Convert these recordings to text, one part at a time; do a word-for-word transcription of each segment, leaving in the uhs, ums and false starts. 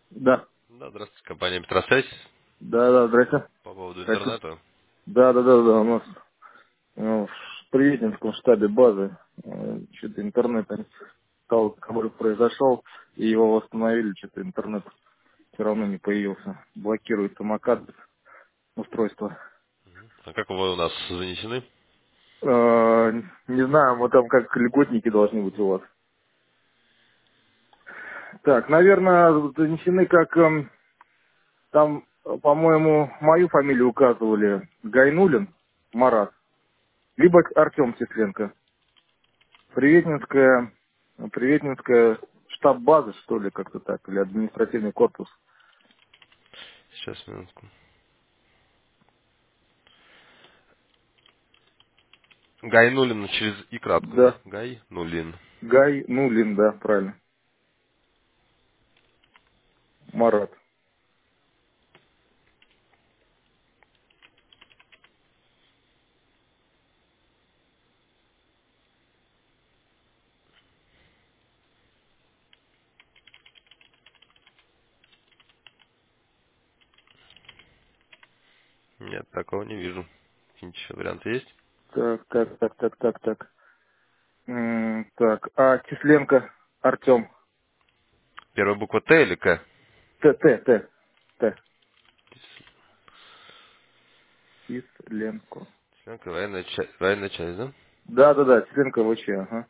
Да. Да, здравствуйте, компания Петросвязь. Да, да, здрасте. По поводу Здрасте. интернета. Да, да, да, да, у нас э, в Приветинском штабе базы э, что-то интернет стал, который произошел, и его восстановили, что-то интернет все равно не появился. Блокирует самокат устройство. А как вы у нас занесены? Э, Не знаю, мы там как льготники должны быть у вас. Так, наверное, занесены как эм, там, э, по-моему, мою фамилию указывали Гайнулин Марат, либо Артем Тесленко. Приветнинская, Приветнинская штаб-база, что ли, как-то так, или административный корпус. Сейчас, минутку. Гайнулин через и кратко, да? Да, Гайнулин. Гай, ну, Лин, да, правильно. Марат. Нет, такого не вижу. Какие-нибудь еще варианты есть? Так, так, так, так, так, так. М, Так, а Кисленко Артем. Первая буква Т или К? Т, Т, Т, Т. Кисленко. Членка военная часть, военная часть, да? Да, да, да, Кисленко ВЧ, ага.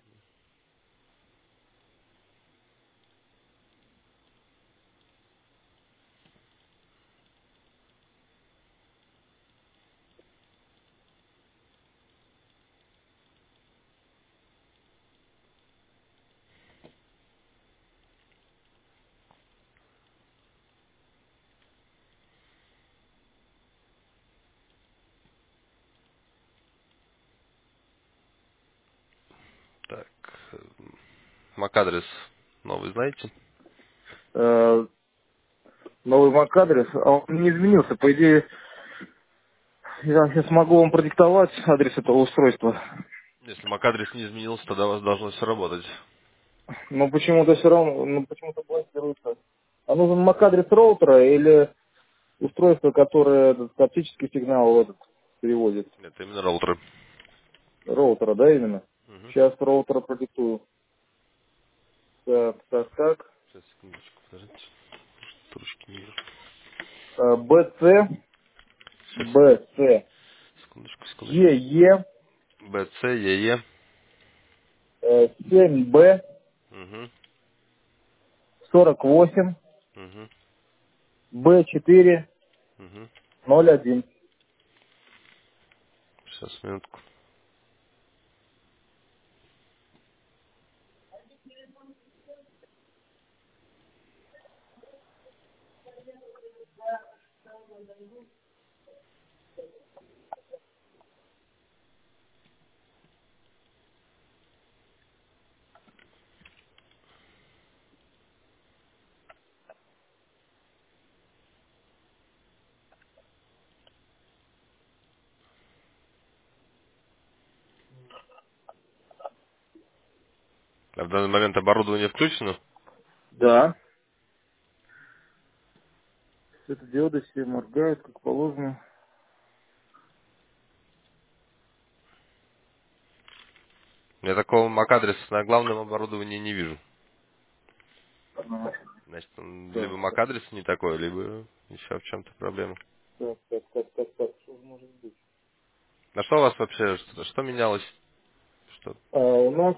Так. Мак-адрес новый знаете? Э, Новый мак-адрес, а он не изменился, по идее, я сейчас могу вам продиктовать адрес этого устройства. Если мак-адрес не изменился, тогда у вас должно все работать. Но почему-то все равно, ну почему-то блокируется. А нужен мак-адрес роутера или устройство, которое этот оптический сигнал в этот переводит? Это именно роутеры. Роутера, да, именно? Угу. Сейчас роутера продиктую. Так, так, так. Сейчас, секундочку, подождите. Трубочки не вижу. Э, бэ цэ, Сейчас, бэ цэ, секундочку, секундочку. е е, Б С Е Е. э, семь бэ, Угу. сорок восемь, Угу. бэ четыре, Угу. ноль один. Сейчас, минутку. А в данный момент оборудование включено? Да. Светодиоды все моргают, как положено. Я такого мак-адреса на главном оборудовании не вижу. Ага. Значит, он Так, либо мак-адрес не такой, либо еще в чем-то проблема. так, так, так, так, так, что же может быть? А что у вас вообще, что, что менялось? Что? А, у нас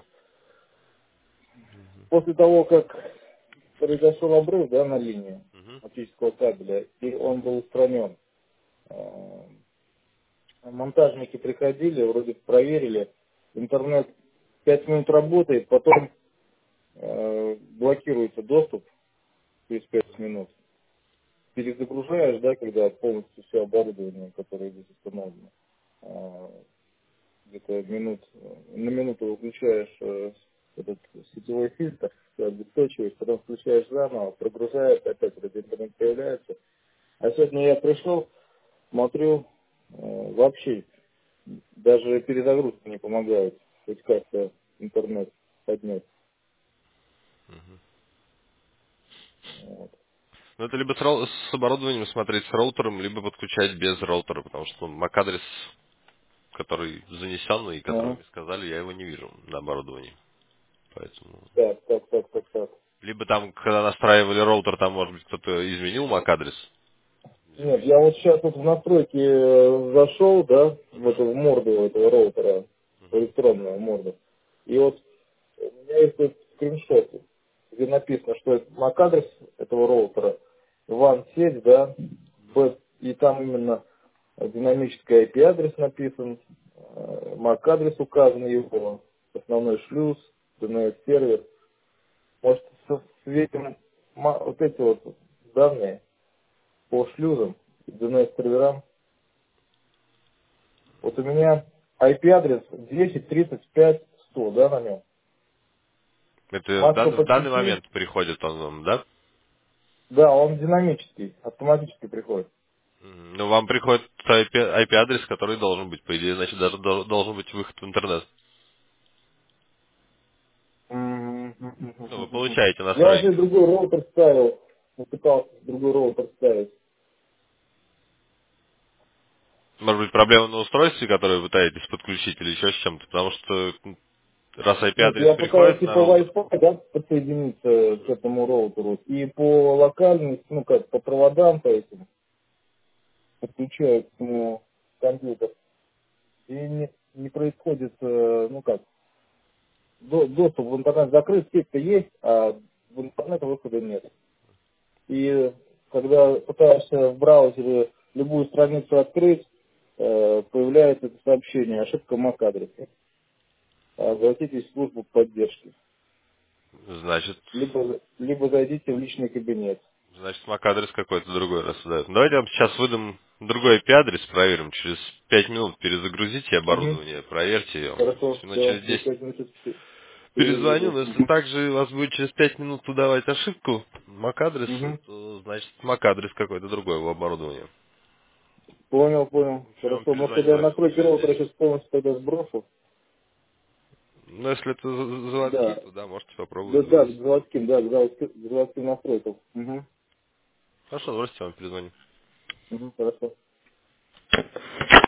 после того, как произошел обрыв, да, на линии Угу. оптического кабеля, и он был устранен, а, монтажники приходили, вроде проверили, интернет пять минут работает, потом э, блокируется доступ через пять минут. Перезагружаешь, да, когда полностью все оборудование, которое здесь установлено, а, где-то минут, на минуту выключаешь э, этот сетевой фильтр, всё, обесточиваешь, потом включаешь заново, прогружаешь, опять этот интернет появляется. А сегодня я пришел, смотрю, э, вообще даже перезагрузка не помогает, хоть как-то интернет поднять. Вот. Ну, это либо с, рол- с оборудованием смотреть с роутером, либо подключать без роутера, потому что эм эй си-адрес, который занесен и который Ага. мне сказали, я его не вижу на оборудовании. Поэтому... Так, так, так, так, так. Либо там, когда настраивали роутер, там, может быть, кто-то изменил эм эй си-адрес. Нет, я вот сейчас вот в настройки э, зашел, да, в Мгм. эту в морду этого роутера, в Мгм. электронную морду. И вот у меня есть вот скриншот, где написано, что это эм эй си-адрес этого роутера, ван сеть, да, Б- и там именно динамический ай пи-адрес написан, э, эм эй си-адрес указан его, основной шлюз, ди эн эс-сервер. Может, со- светим ма- вот эти вот данные по шлюзам и ди эн эс-серверам. Вот у меня ай пи-адрес десять тридцать пять сто, да, на нем. Это в, Массово дан- в данный подключить, момент приходит он вам, да? да, он динамический, автоматически приходит. Мгм. Ну, вам приходит ай пи ай пи-адрес, который должен быть, по идее, значит, даже дол- должен быть выход в интернет. Мгм. Ну, вы получаете Я уже настройки. другой роутер ставил, пытался другой роутер ставить. Может быть, проблема на устройстве, которое вы пытаетесь подключить, или еще с чем-то, потому что м, раз Нет, ай пи-адрес я пытаюсь приходит и на по роутер. Wi-Fi, да, подсоединиться к этому роутеру, и по локальности, ну как, по проводам, по этим, подключаю к нему компьютер. И не, не происходит, э, ну как, до- доступ в интернет закрыт, сеть-то есть, а в интернет выхода нет. И когда пытаешься в браузере любую страницу открыть, э, появляется это сообщение, ошибка эм эй си-адреса. Обратитесь в службу поддержки. Значит, Либо, либо зайдите в личный кабинет. значит, мак-адрес какой-то другой раз дает. Ну, давайте я вам сейчас выдам другой ай пи-адрес, проверим. Через пять минут перезагрузите Угу. оборудование, проверьте его. Хорошо, Если минут все, через через десять пять минут пе- перезвоню, перезагружу. но если также у вас будет через пять минут выдавать ошибку мак-адресу, Угу. то значит мак-адрес какой-то другой у оборудования. Понял, понял. Я вам Хорошо, может перезвоню, тогда давайте минут настройки через роутера десять. сейчас полностью тогда сброшу? Ну, если это за- заводские, Да. то да, можете Да, попробовать да, к завести. заводским, да, к заводским, к заводским настройкам. Угу. Хорошо, давайте я вам перезвоню. Угу, хорошо.